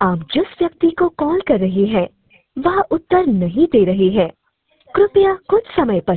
आप जिस व्यक्ति को कॉल कर रहे हैं वह उत्तर नहीं दे रहे हैं। कृपया कुछ समय